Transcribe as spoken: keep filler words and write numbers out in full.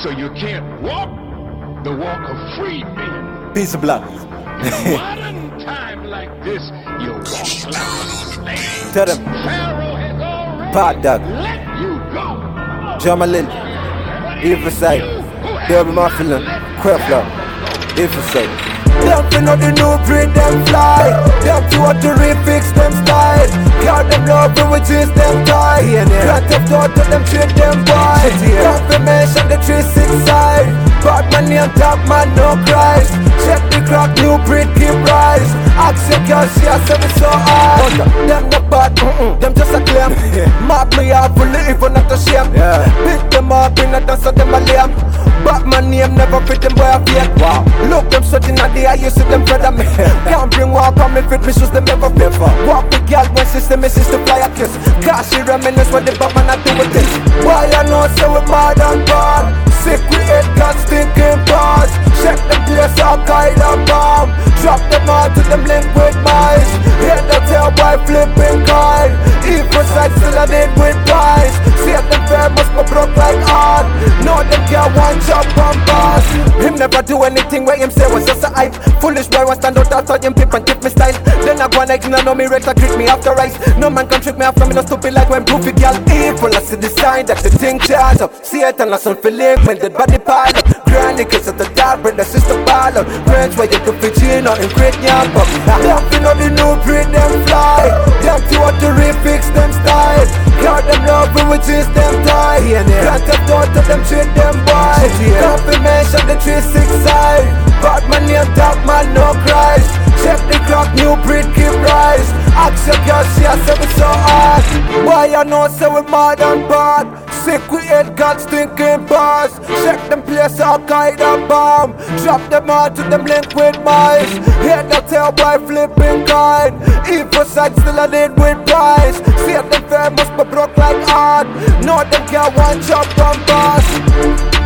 So you can't walk the walk of free men. Piece of blood. In a modern time like this, you walk like a slave. Tell them. Pharaoh has already Pod dog. let you go. Jamalil. Everside. Derby Muffin. Creflo. Everside. Them to know the new breed, them fly. Them to want to refix them style. Count them love and we chase them tie. Grand Theft Auto, them treat them boy. Confirmation, the three six side. Bad man name top man, no Christ. Check the clock, new breed keep rise. Ask your girl, she has said it so hard. Them not bad, mm-mm, them just a claim. Mark me up, fully even not a shame. Pick them up in a dance, so them a lame. Batman name never fit them boy a fake. Wow. Look them sweating at the eye, you see them feather me. Can't bring walk on me fit, me shoes them never fit. Walk with girl when system is to fly a kiss. Cause she reminisce when the Batman I do with this. Why I know so we mad and bad. Sick we hate God stinking bars. Check them place all kind of bomb. Drop them all to them link with mice. Hear the tail boy flipping kind. Evil side still I did with pies. See them fair must be broke like art. Know them get one job on boss. Him never do anything where him say was just a hype. Foolish boy was stand out outside him pip and tip me style. Then I go like no know me rate treat me after rice. No man can trick me after me no stupid like when goofy girl evil. I see the sign that the thing charge up. See it and I some feeling when the body pile up. Granny kiss at the dark brother sister pile up. Friends where you do Fiji not in great yam up. Them to know the new breed them fly. Them to want to refix them style. Count them love and we chase them tie. Grand Theft Auto them treat them boy. Confirmation the three six side. Bad man name top man no Christ. Check the clock new breed keep rise. Ask your girl she has said it so hard. Why I know say we mad and bad. Sick we hate God stinking bars. Check them place all kind of bomb. Drop them all to them link with mice. Hear the tail boy flipping kind. Evil side still I did with price. See them fair must be broke like art. Know them get one job on boss.